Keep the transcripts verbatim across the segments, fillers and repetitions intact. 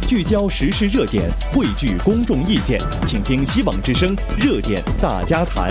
聚焦时事热点，汇聚公众意见，请听希望之声热点大家谈。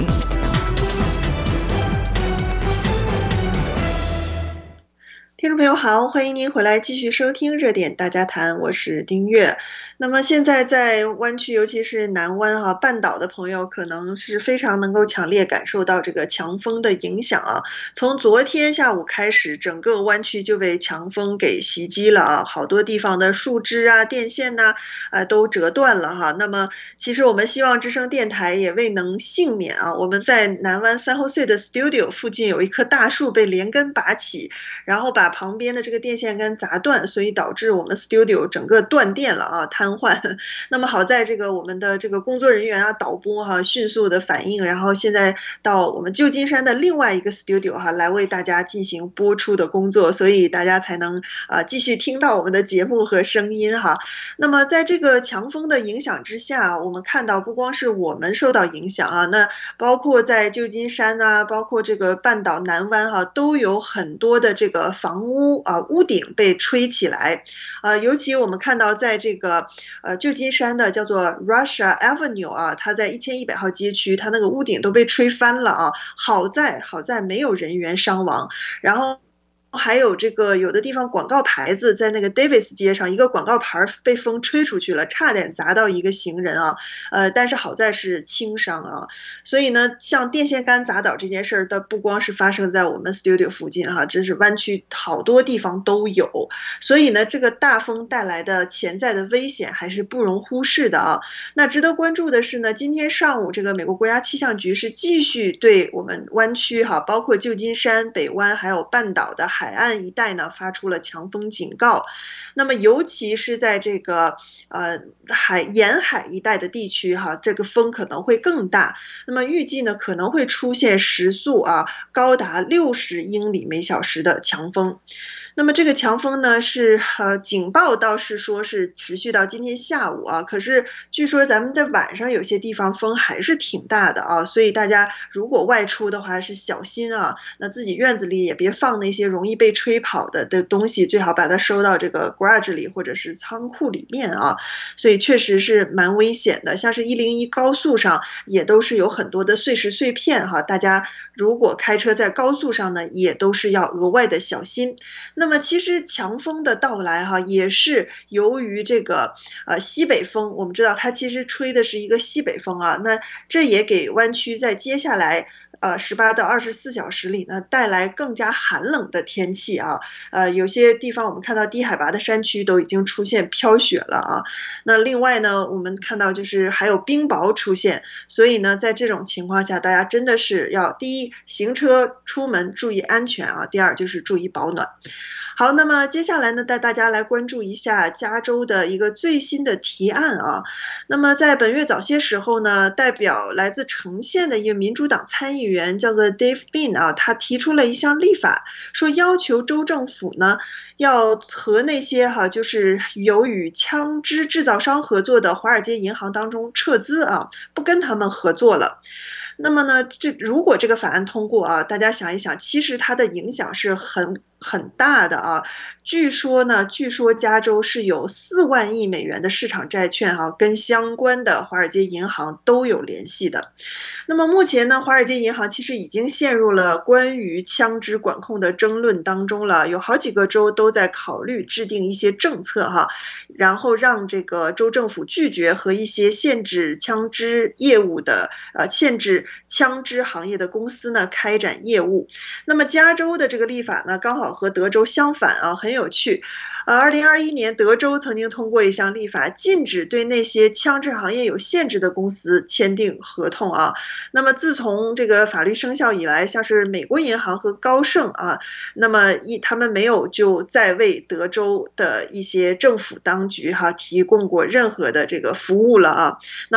听众朋友好，欢迎您回来继续收听热点大家谈，我是丁月。那么现在在湾区，尤其是南湾哈、啊、半岛的朋友，可能是非常能够强烈感受到这个强风的影响啊。从昨天下午开始，整个湾区就被强风给袭击了啊，好多地方的树枝啊、电线呐、啊，呃，都折断了哈。那么其实我们希望之声电台也未能幸免啊。我们在南湾三后岁的 studio 附近有一棵大树被连根拔起，然后把旁边的这个电线杆砸断，所以导致我们 studio 整个断电了啊，瘫痪。那么好在这个我们的这个工作人员啊、导播哈、啊、迅速的反应，然后现在到我们旧金山的另外一个 studio 哈、啊、来为大家进行播出的工作，所以大家才能啊、呃、继续听到我们的节目和声音哈。那么在这个强风的影响之下，我们看到不光是我们受到影响啊，那包括在旧金山啊，包括这个半岛南湾哈、啊，都有很多的这个房屋啊屋顶被吹起来，呃，尤其我们看到在这个呃旧金山的叫做 Russia Avenue 啊，它在一千一百号街区，它那个屋顶都被吹翻了啊，好在好在没有人员伤亡，然后。还有这个有的地方广告牌子在那个 Davis 街上，一个广告牌被风吹出去了，差点砸到一个行人啊，呃，但是好在是轻伤啊。所以呢，像电线杆砸倒这件事儿，它不光是发生在我们 studio 附近哈、啊，真是湾区好多地方都有。所以呢，这个大风带来的潜在的危险还是不容忽视的啊。那值得关注的是呢，今天上午这个美国国家气象局是继续对我们湾区哈、啊，包括旧金山、北湾还有半岛的海海岸一带呢发出了强风警告，那么尤其是在这个呃海沿海一带的地区哈，这个风可能会更大。那么预计呢可能会出现时速啊高达六十英里每小时的强风。那么这个强风呢是呃警报倒是说是持续到今天下午啊，可是据说咱们在晚上有些地方风还是挺大的啊，所以大家如果外出的话是小心啊，那自己院子里也别放那些容易被吹跑的的东西，最好把它收到这个 garage 里或者是仓库里面啊，所以确实是蛮危险的。像是一零一高速上也都是有很多的碎石碎片哈，大家如果开车在高速上呢也都是要额外的小心。那么其实强风的到来哈，也是由于这个呃西北风，我们知道它其实吹的是一个西北风啊，那这也给湾区在接下来呃十八到二十四小时里呢带来更加寒冷的天气啊，呃有些地方我们看到低海拔的山区都已经出现飘雪了啊。那另外呢，我们看到就是还有冰雹出现，所以呢在这种情况下，大家真的是要第一行车出门注意安全啊，第二就是注意保暖。好，那么接下来呢，带大家来关注一下加州的一个最新的提案啊。那么在本月早些时候呢，代表来自城县的一个民主党参议员叫做 Dave Bean 啊，他提出了一项立法，说要求州政府呢要和那些哈、啊、就是有与枪支制造商合作的华尔街银行当中撤资啊，不跟他们合作了。那么呢，这如果这个法案通过啊，大家想一想，其实它的影响是很很大的啊。据说呢，据说加州是有四万亿美元的市场债券啊，跟相关的华尔街银行都有联系的。那么目前呢，华尔街银行其实已经陷入了关于枪支管控的争论当中了，有好几个州都在考虑制定一些政策哈，然后让这个州政府拒绝和一些限制枪支业务的呃限制枪支行业的公司呢开展业务。那么加州的这个立法呢，刚好和德州相反啊，很有趣。呃，二零二一年德州曾经通过一项立法，禁止对那些枪支行业有限制的公司签订合同啊。那么自从这个法律生效以来，像是美国银行和高盛啊，那么一他们没有就再为德州的一些政府当局哈、啊、提供过任何的这个服务了啊。那换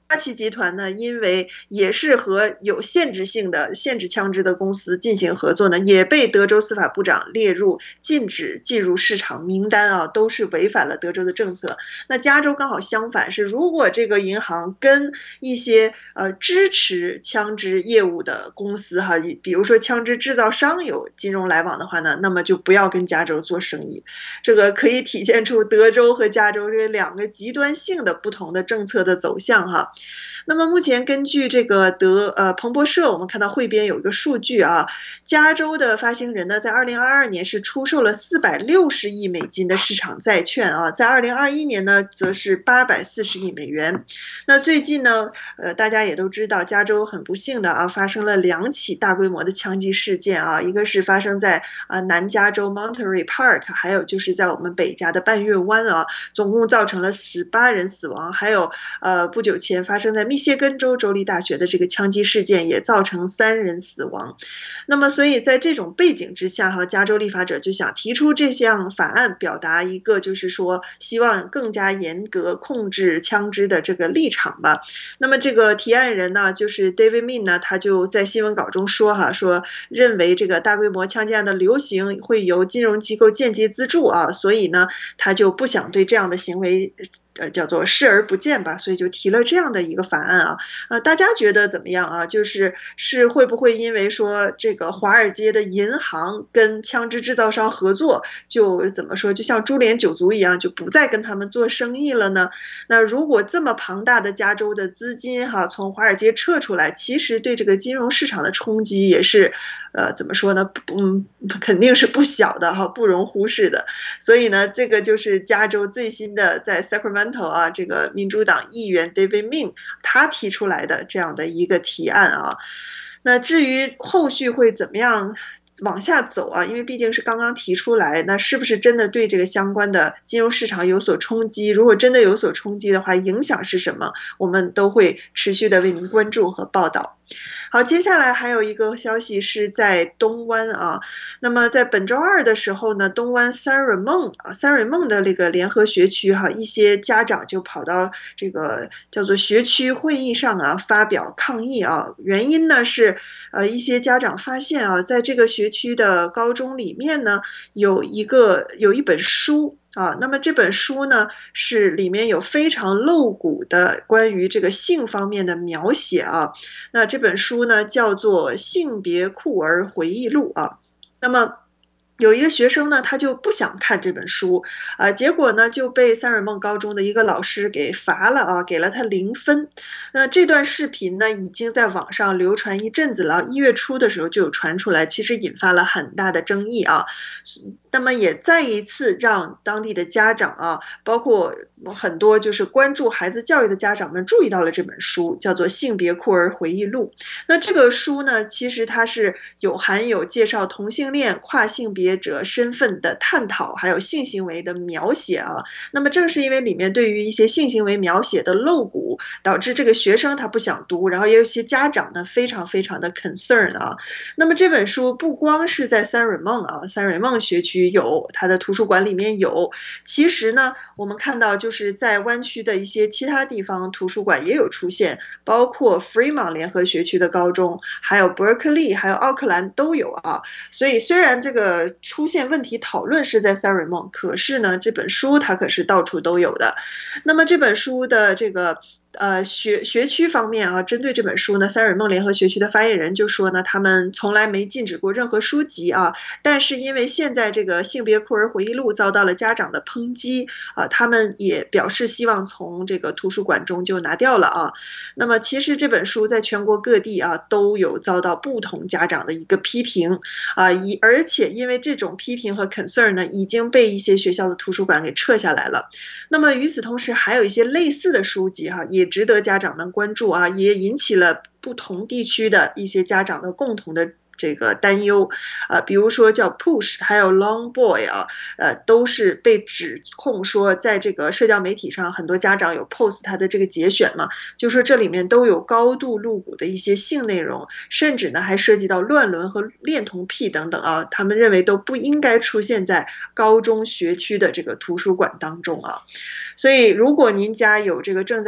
旗集团呢，因为也是和有限制性的限制枪支的公司进行合作呢，也被德州司法部长列入禁止进入市场名单啊，都是违反了德州的政策。那加州刚好相反，是如果这个银行跟一些呃支持枪支业务的公司哈，比如说枪支制造商有金融来往的话呢，那么就不要跟加州做生意。这个可以体现出德州和加州这两个极端性的不同的政策的走向哈。那么目前根据这个德呃彭博社，我们看到汇编有一个数据啊，加州的发行人呢，在二零二二年是出售了四百六十亿美金的市场债券啊，在二零二一年呢，则是八百四十亿美元。那最近呢，呃，大家也都知道，加州很不幸的啊，发生了两起大规模的枪击事件啊，一个是发生在啊南加州 Monterey Park， 还有就是在我们北加的半月湾啊，总共造成了十八人死亡，还有呃不久前发生在密歇根州州立大学的这个枪击事件也造成三人死亡。那么所以在这种背景之下哈，加州立法者就想提出这项法案，表达一个就是说希望更加严格控制枪支的这个立场吧。那么这个提案人呢，就是 David Min 呢，他就在新闻稿中说哈，说认为这个大规模枪击案的流行会由金融机构间接资助啊，所以呢他就不想对这样的行为呃，叫做视而不见吧，所以就提了这样的一个法案啊，呃，大家觉得怎么样啊？就是是会不会因为说这个华尔街的银行跟枪支制造商合作，就怎么说，就像株连九族一样，就不再跟他们做生意了呢？那如果这么庞大的加州的资金哈，从华尔街撤出来，其实对这个金融市场的冲击也是，呃，怎么说呢？嗯，肯定是不小的哈，不容忽视的。所以呢，这个就是加州最新的在 Sacramento啊，这个民主党议员 David Min 他提出来的这样的一个提案啊。那至于后续会怎么样往下走啊，因为毕竟是刚刚提出来，那是不是真的对这个相关的金融市场有所冲击？如果真的有所冲击的话，影响是什么？我们都会持续的为您关注和报道。好，接下来还有一个消息是在东湾啊，那么在本周二的时候呢，东湾三瑞梦啊，三瑞梦的这个联合学区哈，一些家长就跑到这个叫做学区会议上啊，发表抗议啊，原因呢是呃一些家长发现啊，在这个学区的高中里面呢，有一个有一本书。啊，那么这本书呢，是里面有非常露骨的关于这个性方面的描写啊。那这本书呢，叫做《性别酷儿回忆录》啊。那么有一个学生呢，他就不想看这本书，啊，结果呢就被三瑞梦高中的一个老师给罚了啊，给了他零分。那这段视频呢，已经在网上流传一阵子了，一月初的时候就有传出来，其实引发了很大的争议啊。那么也再一次让当地的家长啊，包括很多就是关注孩子教育的家长们注意到了这本书，叫做《性别酷儿回忆录》。那这个书呢，其实它是有含有介绍同性恋、跨性别者身份的探讨，还有性行为的描写啊。那么正是因为里面对于一些性行为描写的露骨，导致这个学生他不想读，然后也有一些家长呢非常非常的 concern 啊。那么这本书不光是在三瑞梦啊，三瑞梦学区有，它的图书馆里面有，其实呢我们看到就是在湾区的一些其他地方图书馆也有出现，包括 Fremont 联合学区的高中，还有 Berkeley 还有奥克兰都有啊。所以虽然这个出现问题讨论是在三瑞梦，可是呢这本书它可是到处都有的。那么这本书的这个呃，学学区方面啊，针对这本书呢，三瑞梦联合学区的发言人就说呢，他们从来没禁止过任何书籍啊，但是因为现在这个性别酷儿回忆录遭到了家长的抨击啊，他们也表示希望从这个图书馆中就拿掉了啊。那么其实这本书在全国各地啊都有遭到不同家长的一个批评啊，以而且因为这种批评和 concern 呢，已经被一些学校的图书馆给撤下来了。那么与此同时，还有一些类似的书籍哈、啊，也值得家长们关注啊，也引起了不同地区的一些家长的共同的这个担忧，呃，比如说叫 Push 还有 Long Boy 啊，呃，都是被指控说在这个社交媒体上很多家长有 post 他的这个节选嘛，就说这里面都有高度露骨的一些性内容，甚至呢还涉及到乱伦和恋童癖等等啊，他们认为都不应该出现在高中学区的这个图书馆当中啊。所以如果您家有这个正在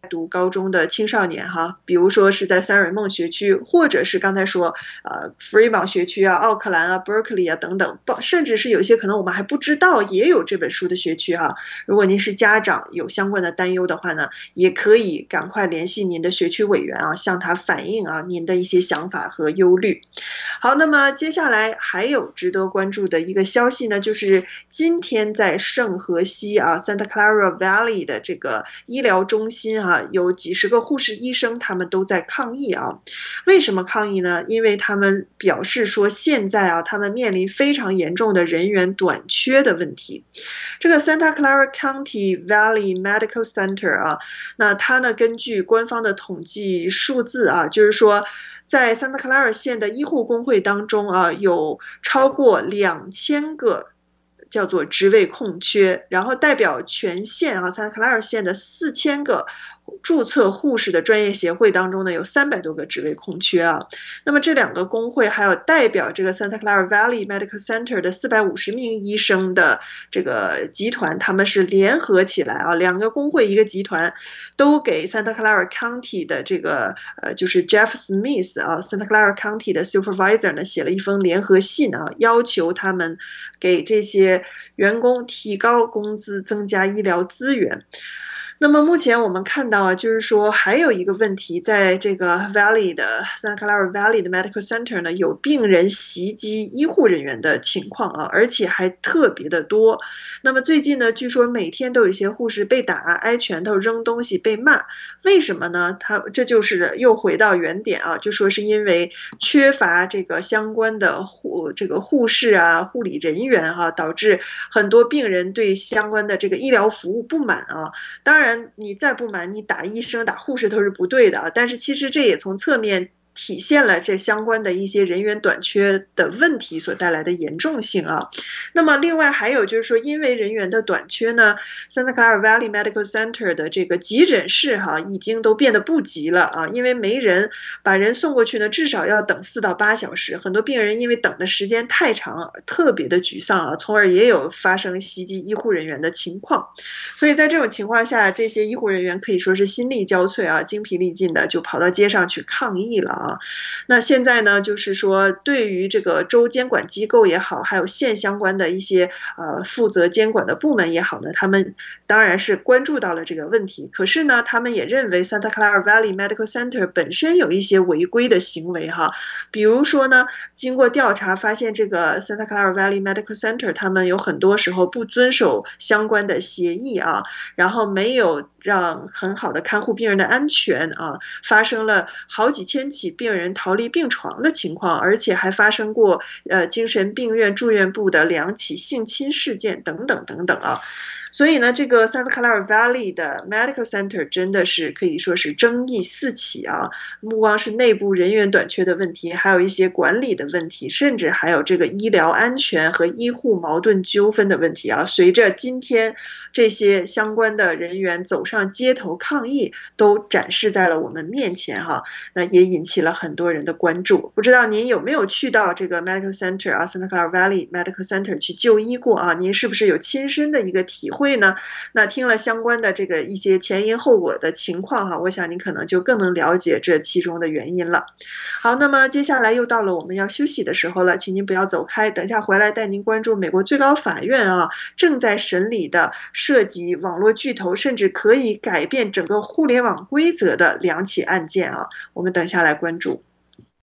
读高中的青少年哈，比如说是在三瑞梦学区，或者是刚才说呃 Fremont 学区啊、奥克兰啊、Berkeley 啊等等，甚至是有些可能我们还不知道也有这本书的学区哈。如果您是家长有相关的担忧的话呢，也可以赶快联系您的学区委员啊，向他反映啊您的一些想法和忧虑。好，那么接下来还有值得关注的一个消息呢，就是今天在圣荷西啊 Santa Clara Valley 的这个医疗中心啊，有几十个护士医生他们都在抗议啊。为什么抗议呢？因为他们表示说现在啊他们面临非常严重的人员短缺的问题。这个 Santa Clara County Valley Medical Center 啊，那它呢根据官方的统计数字啊，就是说在 Santa Clara 县的医护工会当中啊，有超过两千个叫做职位空缺，然后代表全县啊 Santa Clara 县的四千个注册护士的专业协会当中呢，有三百多个职位空缺啊。那么这两个工会还有代表这个 Santa Clara Valley Medical Center 的四百五十名医生的这个集团，他们是联合起来啊，两个工会一个集团，都给 Santa Clara County 的这个呃就是 Jeff Smith 啊 Santa Clara County 的 Supervisor 呢写了一封联合信啊，要求他们给这些员工提高工资，增加医疗资源。那么目前我们看到啊，就是说还有一个问题，在这个 Valley 的 Santa Clara Valley 的 Medical Center 呢，有病人袭击医护人员的情况啊，而且还特别的多。那么最近呢，据说每天都有一些护士被打、挨拳头、扔东西、被骂。为什么呢？他这就是又回到原点啊，就说是因为缺乏这个相关的护这个护士啊、护理人员啊，导致很多病人对相关的这个医疗服务不满啊。当然你再不满，你打医生打护士都是不对的啊，但是其实这也从侧面体现了这相关的一些人员短缺的问题所带来的严重性啊。那么另外还有就是说，因为人员的短缺呢 Santa Clara Valley Medical Center 的这个急诊室哈、啊、已经都变得不急了啊，因为没人把人送过去呢，至少要等四到八小时，很多病人因为等的时间太长，特别的沮丧啊，从而也有发生袭击医护人员的情况。所以在这种情况下，这些医护人员可以说是心力交瘁啊，精疲力尽的就跑到街上去抗议了啊。那现在呢，就是说对于这个州监管机构也好，还有县相关的一些呃负责监管的部门也好呢，他们当然是关注到了这个问题。可是呢，他们也认为 Santa Clara Valley Medical Center 本身有一些违规的行为哈，比如说呢，经过调查发现这个 Santa Clara Valley Medical Center 他们有很多时候不遵守相关的协议啊，然后没有让很好的看护病人的安全啊，发生了好几千起病人逃离病床的情况，而且还发生过呃精神病院住院部的两起性侵事件等等等等啊。所以呢，这个 Santa Clara Valley 的 Medical Center 真的是可以说是争议四起啊，不光是内部人员短缺的问题，还有一些管理的问题，甚至还有这个医疗安全和医护矛盾纠纷的问题啊。随着今天这些相关的人员走上街头抗议，都展示在了我们面前哈、啊，那也引起了很多人的关注。不知道您有没有去到这个 Medical Center 啊 Santa Clara Valley Medical Center 去就医过啊？您是不是有亲身的一个体会呢？那听了相关的这个一些前因后果的情况哈，我想您可能就更能了解这其中的原因了。好，那么接下来又到了我们要休息的时候了，请您不要走开，等下回来带您关注美国最高法院啊正在审理的涉及网络巨头甚至可以改变整个互联网规则的两起案件啊，我们等下来关注。